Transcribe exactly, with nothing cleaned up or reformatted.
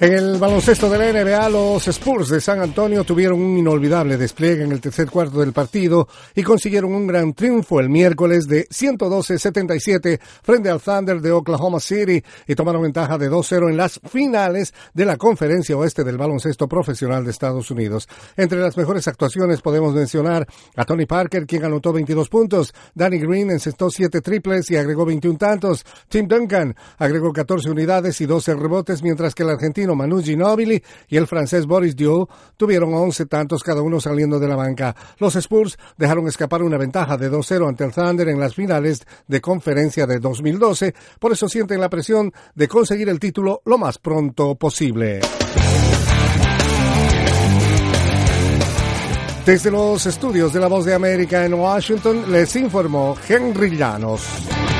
En el baloncesto de la N B A, los Spurs de San Antonio tuvieron un inolvidable despliegue en el tercer cuarto del partido y consiguieron un gran triunfo el miércoles de ciento doce a setenta y siete frente al Thunder de Oklahoma City y tomaron ventaja de dos cero en las finales de la Conferencia Oeste del baloncesto profesional de Estados Unidos. Entre las mejores actuaciones podemos mencionar a Tony Parker, quien anotó veintidós puntos, Danny Green encestó siete triples y agregó veintiún tantos, Tim Duncan agregó catorce unidades y doce rebotes, mientras que el argentino Manu Ginóbili y el francés Boris Diaw tuvieron once tantos cada uno saliendo de la banca. Los Spurs dejaron escapar una ventaja de dos cero ante el Thunder en las finales de conferencia de dos mil doce, por eso sienten la presión de conseguir el título lo más pronto posible. Desde los estudios de La Voz de América en Washington les informó Henry Llanos.